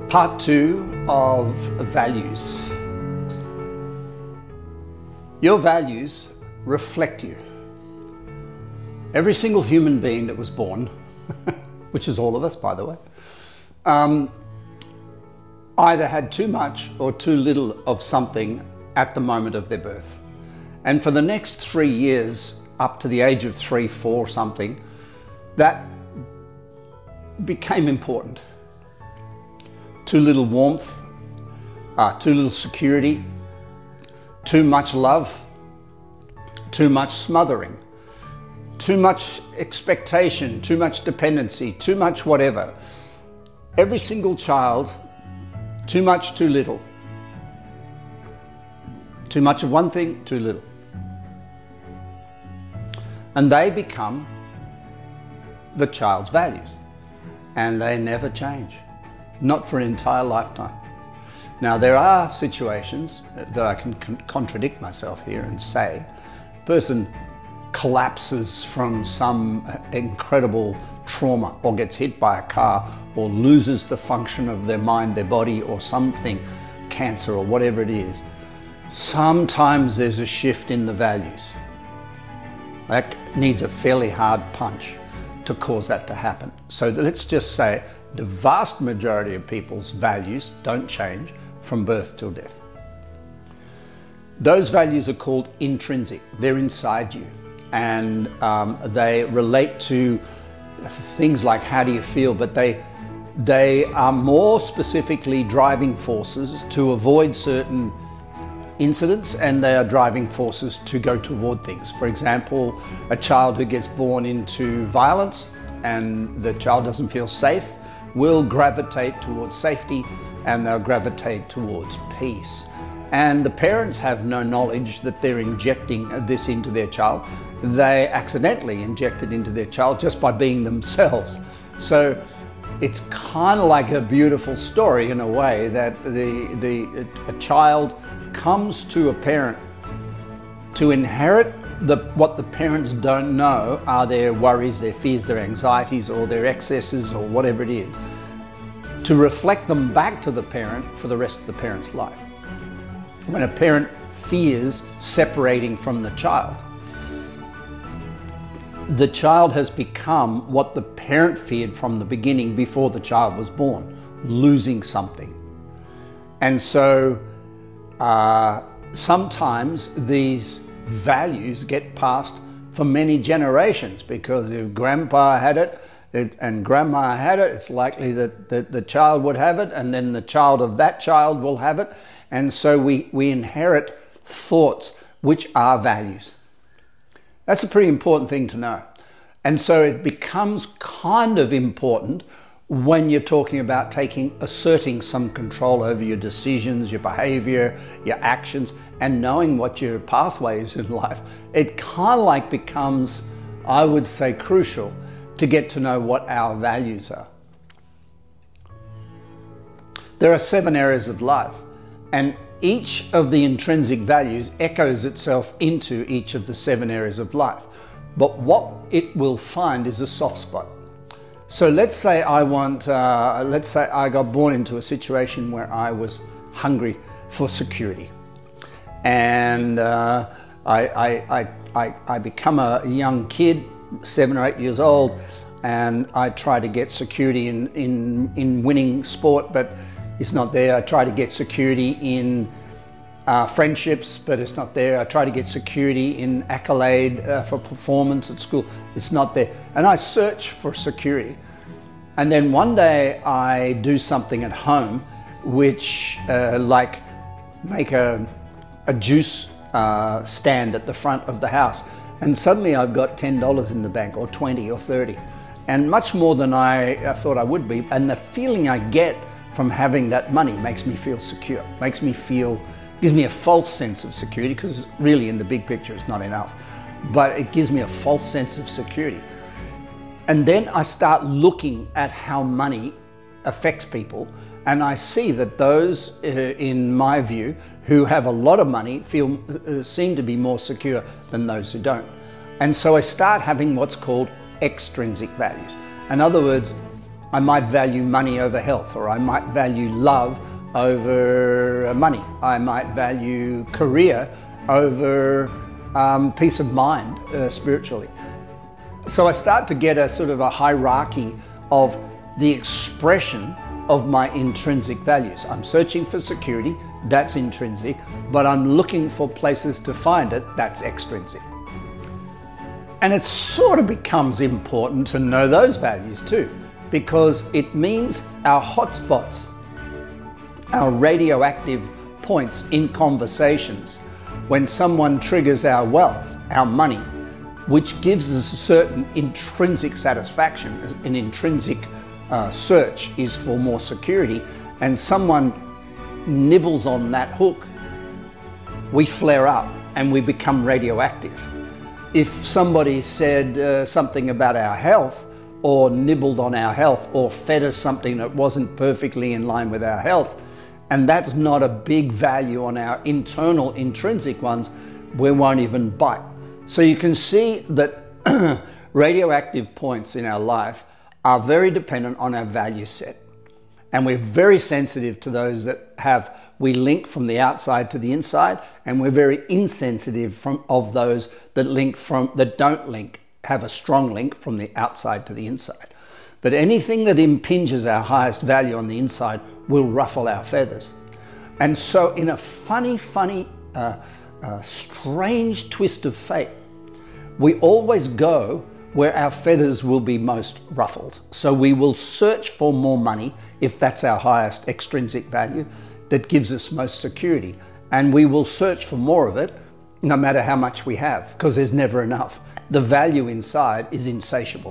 Part 2 of values. Your values reflect you. Every single human being that was born, which is all of us, by the way, either had too much or too little of something at the moment of their birth. And for the next 3 years, up to the age of 3, 4 something, that became important. Too little warmth, too little security, too much love, too much smothering, too much expectation, too much dependency, too much whatever. Every single child, too much, too little. Too much of one thing, too little. And they become the child's values, and they never change. Not for an entire lifetime. Now, there are situations that I can contradict myself here and say, a person collapses from some incredible trauma, or gets hit by a car, or loses the function of their mind, their body, or something, cancer or whatever it is. Sometimes there's a shift in the values. That needs a fairly hard punch to cause that to happen. So let's just say the vast majority of people's values don't change from birth till death. Those values are called intrinsic. They're inside you, and they relate to things like how do you feel, but they are more specifically driving forces to avoid certain incidents, and they are driving forces to go toward things. For example, a child who gets born into violence and the child doesn't feel safe will gravitate towards safety, and they'll gravitate towards peace. And the parents have no knowledge that they're injecting this into their child. They accidentally inject it into their child just by being themselves. So it's kind of like a beautiful story in a way that a child comes to a parent to inherit what the parents don't know are their worries, their fears, their anxieties, or their excesses, or whatever it is, to reflect them back to the parent for the rest of the parent's life. When a parent fears separating from the child has become what the parent feared from the beginning before the child was born, losing something. And so sometimes these values get passed for many generations, because if grandpa had it and grandma had it, it's likely that the child would have it, and then the child of that child will have it. And so we inherit thoughts which are values. That's a pretty important thing to know. And so it becomes kind of important when you're talking about asserting some control over your decisions, your behavior, your actions, and knowing what your pathway is in life. It kind of like becomes, I would say, crucial to get to know what our values are. There are 7 areas of life, and each of the intrinsic values echoes itself into each of the 7 areas of life. But what it will find is a soft spot. So let's say I got born into a situation where I was hungry for security, and I become a young kid, 7 or 8 years old, and I try to get security in winning sport, but it's not there. I try to get security in friendships, but it's not there. I try to get security in accolade for performance at school. It's not there. And I search for security. And then one day I do something at home, which like make a juice stand at the front of the house. And suddenly I've got $10 in the bank, or 20 or 30, and much more than I thought I would be. And the feeling I get from having that money makes me feel secure, gives me a false sense of security, because really in the big picture it's not enough, but it gives me a false sense of security. And then I start looking at how money affects people, and I see that those, in my view, who have a lot of money seem to be more secure than those who don't. And so I start having what's called extrinsic values. In other words, I might value money over health, or I might value love over money. I might value career over peace of mind spiritually. So I start to get a sort of a hierarchy of the expression of my intrinsic values. I'm searching for security, that's intrinsic, but I'm looking for places to find it, that's extrinsic. And it sort of becomes important to know those values too, because it means our hotspots, our radioactive points in conversations, when someone triggers our wealth, our money, which gives us a certain intrinsic satisfaction, an intrinsic search is for more security, and someone nibbles on that hook, we flare up and we become radioactive. If somebody said something about our health, or nibbled on our health, or fed us something that wasn't perfectly in line with our health, and that's not a big value on our internal intrinsic ones, we won't even bite. So you can see that radioactive points in our life are very dependent on our value set. And we're very sensitive to those that we link from the outside to the inside, and we're very insensitive of those that don't link, have a strong link from the outside to the inside. But anything that impinges our highest value on the inside will ruffle our feathers. And so in a funny, strange twist of fate, we always go where our feathers will be most ruffled. So we will search for more money if that's our highest extrinsic value that gives us most security. And we will search for more of it no matter how much we have, because there's never enough. The value inside is insatiable.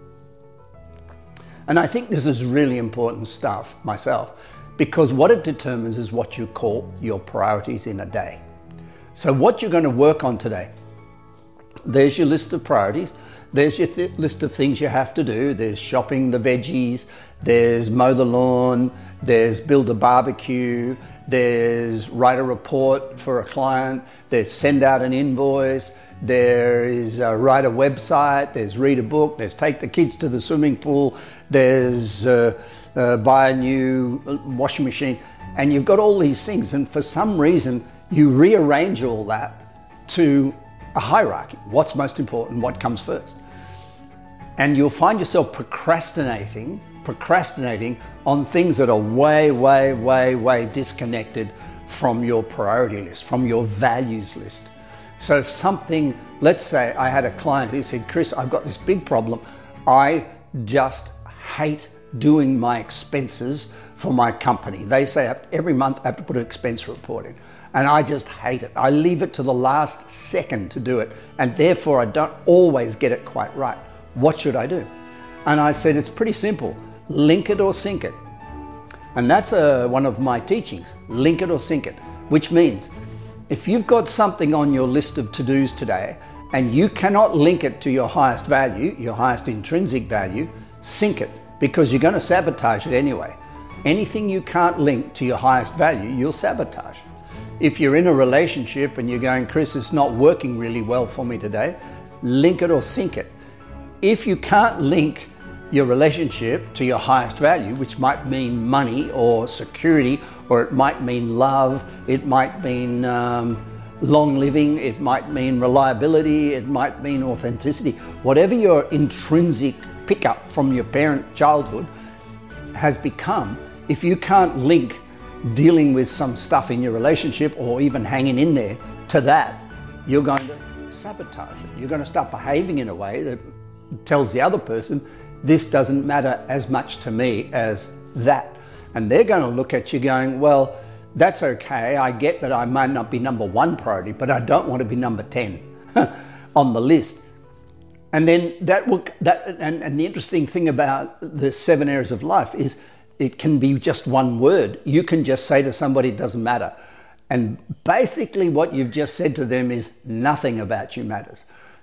And I think this is really important stuff myself, because what it determines is what you call your priorities in a day. So what you're going to work on today, there's your list of priorities. There's your list of things you have to do. There's shopping the veggies, there's mow the lawn, there's build a barbecue, there's write a report for a client, there's send out an invoice, there is write a website, there's read a book, there's take the kids to the swimming pool, there's buy a new washing machine. And you've got all these things, and for some reason you rearrange all that to a hierarchy. What's most important, what comes first? And you'll find yourself procrastinating on things that are way disconnected from your priority list, from your values list. So if something, let's say I had a client who said, Chris, I've got this big problem. I just hate doing my expenses for my company. They say every month I have to put an expense report in. And I just hate it. I leave it to the last second to do it, and therefore I don't always get it quite right. What should I do? And I said, it's pretty simple. Link it or sink it. And that's one of my teachings, link it or sink it, which means if you've got something on your list of to-dos today and you cannot link it to your highest value, your highest intrinsic value, sink it, because you're going to sabotage it anyway. Anything you can't link to your highest value, you'll sabotage. If you're in a relationship and you're going, Chris, it's not working really well for me today, link it or sink it. If you can't link your relationship to your highest value, which might mean money or security, or it might mean love, it might mean long living, it might mean reliability, it might mean authenticity, whatever your intrinsic pickup from your parent childhood has become, if you can't link dealing with some stuff in your relationship or even hanging in there to that, you're going to sabotage it. You're going to start behaving in a way that tells the other person, this doesn't matter as much to me as that. And they're going to look at you going, well, that's okay. I get that I might not be number one priority, but I don't want to be number 10 on the list. And then and the interesting thing about the 7 areas of life is it can be just one word. You can just say to somebody, it doesn't matter. And basically what you've just said to them is nothing about you matters.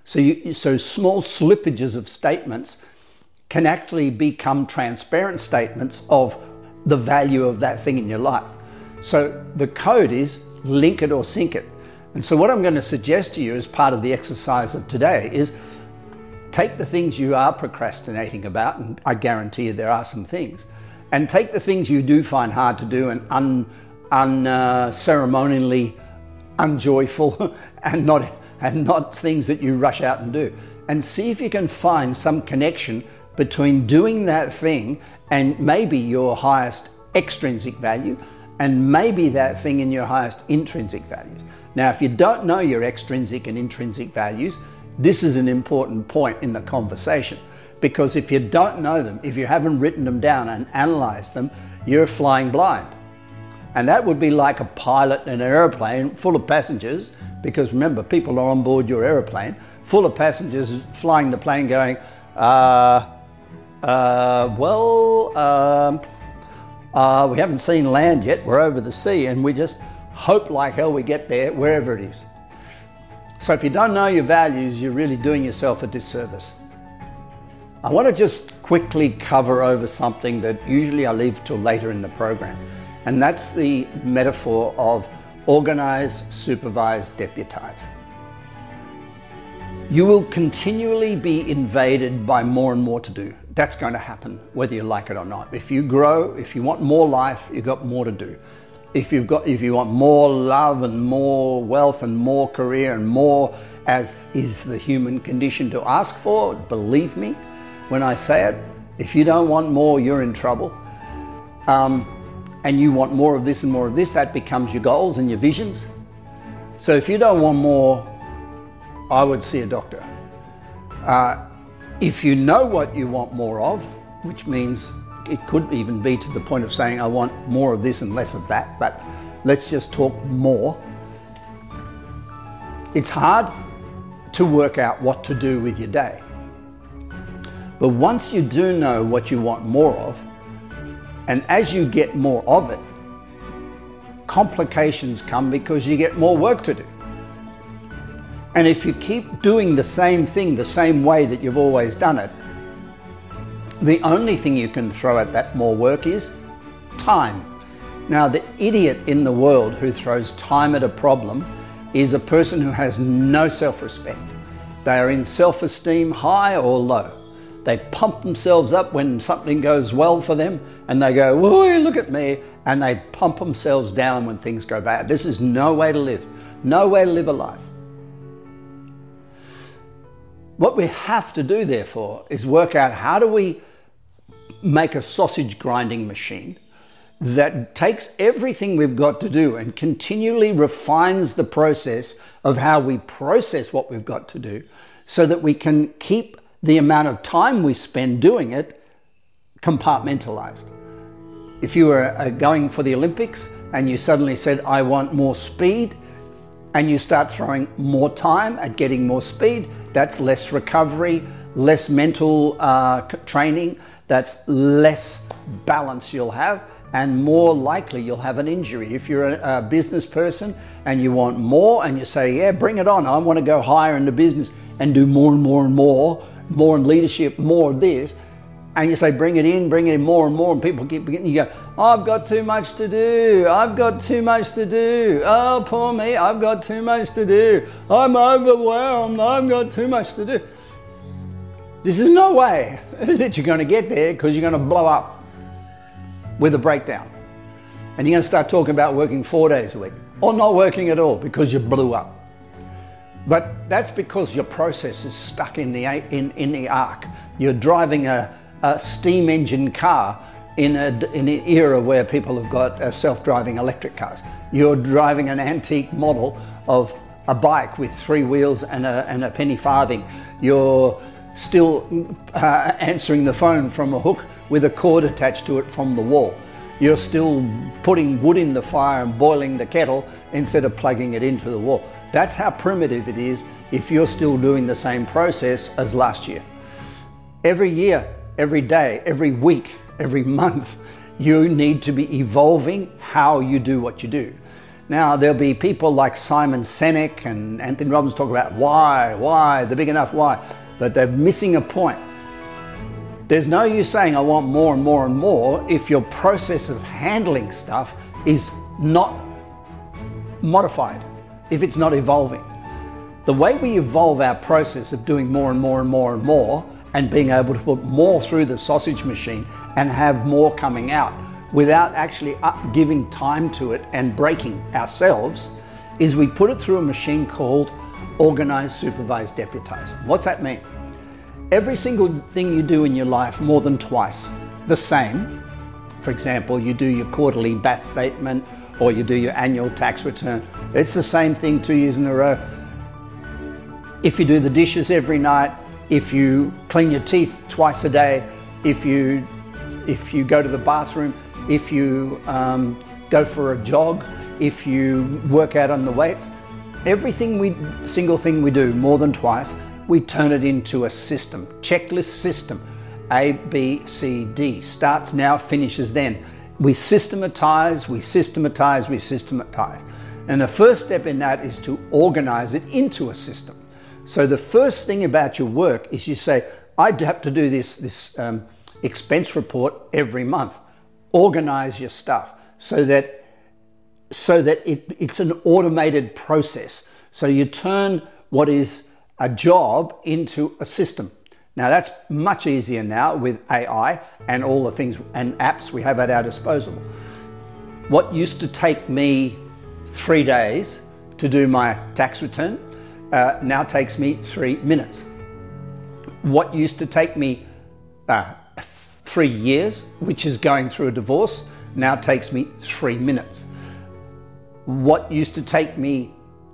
So small slippages of statements can actually become transparent statements of the value of that thing in your life. So the code is link it or sink it. And so what I'm going to suggest to you as part of the exercise of today is take the things you are procrastinating about, and I guarantee you there are some things, and take the things you do find hard to do and unceremonially unjoyful and not things that you rush out and do, and see if you can find some connection between doing that thing and maybe your highest extrinsic value and maybe that thing in your highest intrinsic values. Now, if you don't know your extrinsic and intrinsic values, this is an important point in the conversation, because if you don't know them, if you haven't written them down and analyzed them, you're flying blind. And that would be like a pilot in an airplane full of passengers, because remember, people are on board your airplane, full of passengers flying the plane going, we haven't seen land yet, we're over the sea, and we just hope like hell we get there, wherever it is. So if you don't know your values, you're really doing yourself a disservice. I want to just quickly cover over something that usually I leave till later in the program, and that's the metaphor of organize, supervise, deputize. You will continually be invaded by more and more to do. That's going to happen whether you like it or not. If you grow, if you want more life, you've got more to do. If you want more love and more wealth and more career and more, as is the human condition to ask for, believe me when I say it, if you don't want more, you're in trouble. And you want more of this and more of this, that becomes your goals and your visions. So if you don't want more, I would see a doctor. If you know what you want more of, which means it could even be to the point of saying, I want more of this and less of that, but let's just talk more. It's hard to work out what to do with your day. But once you do know what you want more of, and as you get more of it, complications come because you get more work to do. And if you keep doing the same thing the same way that you've always done it, the only thing you can throw at that more work is time. Now, the idiot in the world who throws time at a problem is a person who has no self-respect. They are in self-esteem, high or low. They pump themselves up when something goes well for them, and they go, "Whoa, look at me," and they pump themselves down when things go bad. This is no way to live. No way to live a life. What we have to do, therefore, is work out how do we make a sausage grinding machine that takes everything we've got to do and continually refines the process of how we process what we've got to do, so that we can keep the amount of time we spend doing it compartmentalized. If you were going for the Olympics and you suddenly said, I want more speed, and you start throwing more time at getting more speed, that's less recovery, less mental training, that's less balance you'll have, and more likely you'll have an injury. If you're a business person and you want more and you say, yeah, bring it on, I want to go higher in the business and do more and more and more in leadership, more of this, and you say, bring it in more and more, and people keep getting, you go, I've got too much to do, I've got too much to do, oh, poor me, I've got too much to do, I'm overwhelmed, I've got too much to do. This is no way that you're going to get there, because you're going to blow up with a breakdown. And you're going to start talking about working 4 days a week, or not working at all because you blew up. But that's because your process is stuck in the arc. You're driving a steam engine car in an era where people have got self-driving electric cars. You're driving an antique model of a bike with 3 wheels and a penny farthing. You're still answering the phone from a hook with a cord attached to it from the wall. You're still putting wood in the fire and boiling the kettle instead of plugging it into the wall. That's how primitive it is if you're still doing the same process as last year. Every year, every day, every week, every month, you need to be evolving how you do what you do. Now, there'll be people like Simon Sinek and Anthony Robbins talk about why, the big enough why, but they're missing a point. There's no use saying I want more and more and more if your process of handling stuff is not modified, if it's not evolving. The way we evolve our process of doing more and more and more and more, and being able to put more through the sausage machine and have more coming out without actually giving time to it and breaking ourselves, is we put it through a machine called organize, supervise, deputize. What's that mean? Every single thing you do in your life more than twice, the same. For example, you do your quarterly BAS statement or you do your annual tax return. It's the same thing 2 years in a row. If you do the dishes every night, if you clean your teeth twice a day, if you go to the bathroom, if you go for a jog, if you work out on the weights, single thing we do more than twice, we turn it into a system, checklist system. A, B, C, D. Starts now, finishes then. We systematize, we systematize, we systematize. And the first step in that is to organize it into a system. So the first thing about your work is you say, I have to do this expense report every month. Organize your stuff so that it's an automated process. So you turn what is a job into a system. Now that's much easier now with AI and all the things and apps we have at our disposal. What used to take me 3 days to do my tax return now takes me 3 minutes. What used to take me 3 years, which is going through a divorce, now takes me 3 minutes. What used to take me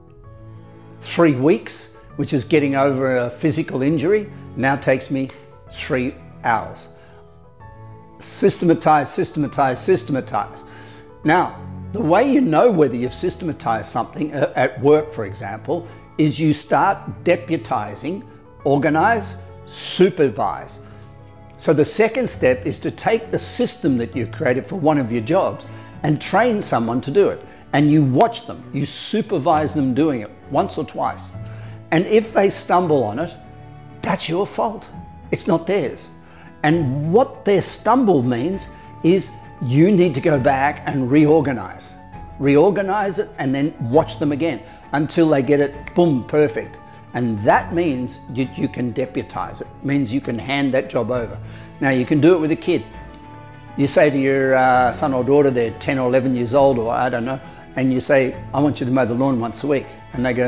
3 weeks, which is getting over a physical injury, now takes me 3 hours. Systematize, systematize, systematize. Now, the way you know whether you've systematized something at work, for example, is you start deputizing, organize, supervise. So the second step is to take the system that you created for one of your jobs and train someone to do it. And you watch them, you supervise them doing it once or twice. And if they stumble on it, that's your fault. It's not theirs. And what their stumble means is you need to go back and reorganize. Reorganize it and then watch them again until they get it, boom, perfect. And that means you can deputize it. It means you can hand that job over. Now you can do it with a kid. You say to your son or daughter, they're 10 or 11 years old or I don't know, and you say, I want you to mow the lawn once a week. And they go,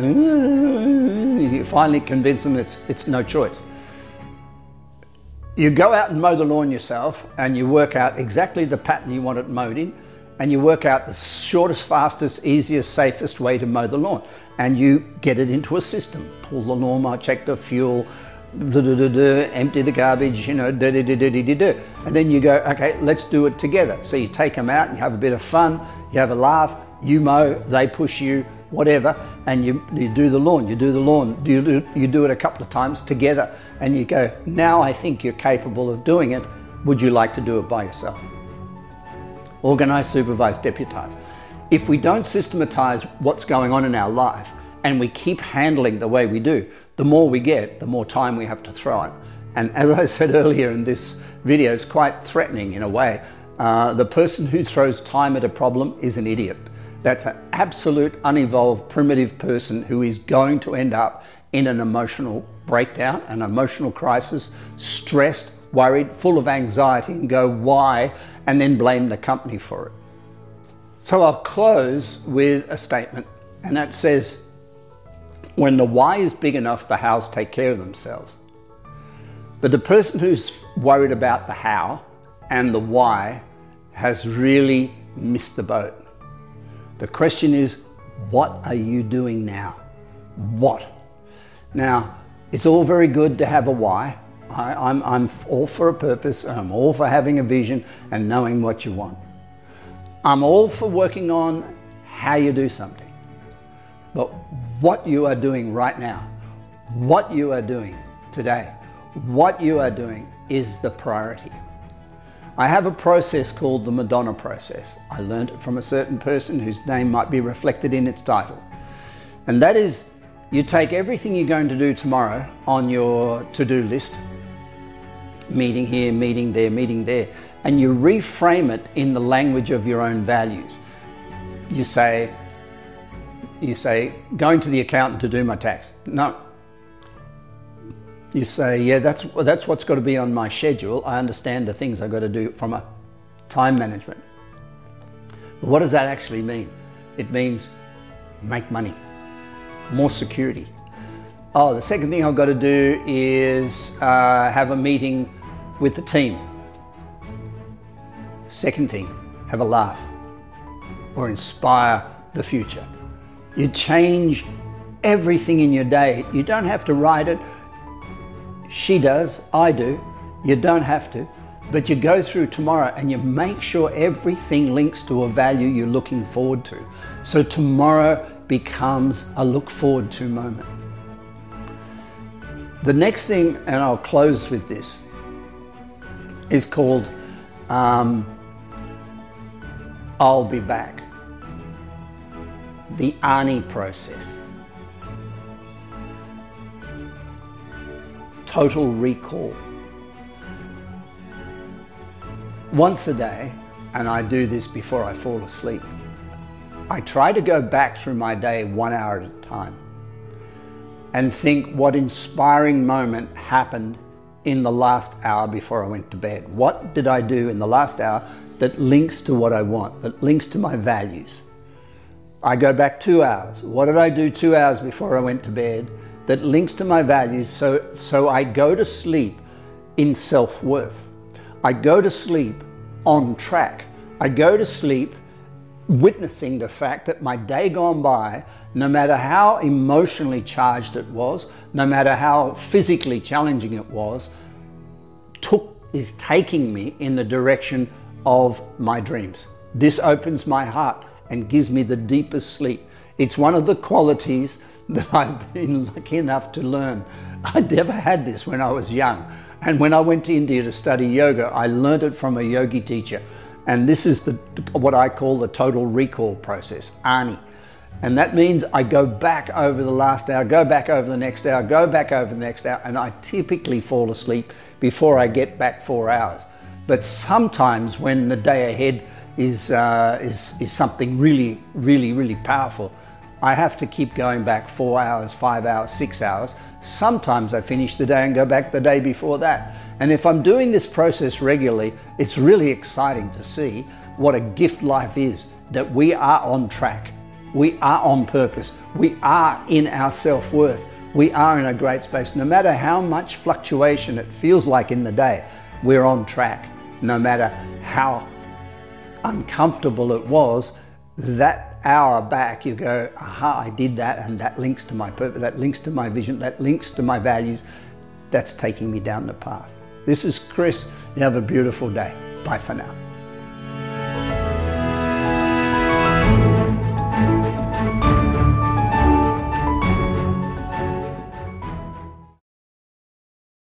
you finally convince them it's no choice. You go out and mow the lawn yourself and you work out exactly the pattern you want it mowed in, and you work out the shortest, fastest, easiest, safest way to mow the lawn. And you get it into a system. Pull the lawnmower, check the fuel, empty the garbage, and then you go, okay, let's do it together. So you take them out and you have a bit of fun, you have a laugh, you mow, they push you, whatever, and you do the lawn, you do it a couple of times together, and you go, now I think you're capable of doing it, would you like to do it by yourself? Organize, supervise, deputize. If we don't systematize what's going on in our life and we keep handling the way we do, the more we get, the more time we have to throw it. And as I said earlier in this video, it's quite threatening in a way. The person who throws time at a problem is an idiot. That's an absolute unevolved, primitive person who is going to end up in an emotional breakdown, an emotional crisis, stressed, worried, full of anxiety, and go, why? And then blame the company for it. So I'll close with a statement, and that says, when the why is big enough, the hows take care of themselves. But the person who's worried about the how and the why has really missed the boat. The question is, what are you doing now? What? Now, it's all very good to have a why. I'm all for a purpose, and I'm all for having a vision and knowing what you want. I'm all for working on how you do something. But what you are doing right now, what you are doing today, what you are doing is the priority. I have a process called the Madonna process. I learned it from a certain person whose name might be reflected in its title. And that is, you take everything you're going to do tomorrow on your to-do list, meeting here, meeting there, and you reframe it in the language of your own values. You say, you say, going to the accountant to do my tax. No. You say, yeah, that's what's got to be on my schedule. I understand the things I've got to do from a time management. But what does that actually mean? It means make money, more security. Oh, the second thing I've got to do is have a meeting with the team. Second thing, have a laugh or inspire the future. You change everything in your day. You don't have to write it. She does, I do. You don't have to. But you go through tomorrow and you make sure everything links to a value you're looking forward to. So tomorrow becomes a look forward to moment. The next thing, and I'll close with this, is called I'll be back. The Arnie process. Total recall. Once a day, and I do this before I fall asleep, I try to go back through my day 1 hour at a time and think what inspiring moment happened in the last hour before I went to bed. What did I do in the last hour that links to what I want, that links to my values? I go back 2 hours. What did I do 2 hours before I went to bed that links to my values, so I go to sleep in self-worth. I go to sleep on track. I go to sleep witnessing the fact that my day gone by, no matter how emotionally charged it was, no matter how physically challenging it was, is taking me in the direction of my dreams. This opens my heart and gives me the deepest sleep. It's one of the qualities that I've been lucky enough to learn. I never had this when I was young. And when I went to India to study yoga, I learned it from a yogi teacher. And this is what I call the total recall process, Arnie. And that means I go back over the last hour, go back over the next hour, go back over the next hour, and I typically fall asleep before I get back 4 hours. But sometimes when the day ahead is something really, really, really powerful, I have to keep going back 4 hours, 5 hours, 6 hours. Sometimes I finish the day and go back the day before that. And if I'm doing this process regularly, it's really exciting to see what a gift life is, that we are on track. We are on purpose. We are in our self-worth. We are in a great space. No matter how much fluctuation it feels like in the day, we're on track. No matter how uncomfortable it was, that hour back you go, aha, I did that, and that links to my purpose, that links to my vision, that links to my values. That's taking me down the path. This is Chris. You have a beautiful day. Bye for now.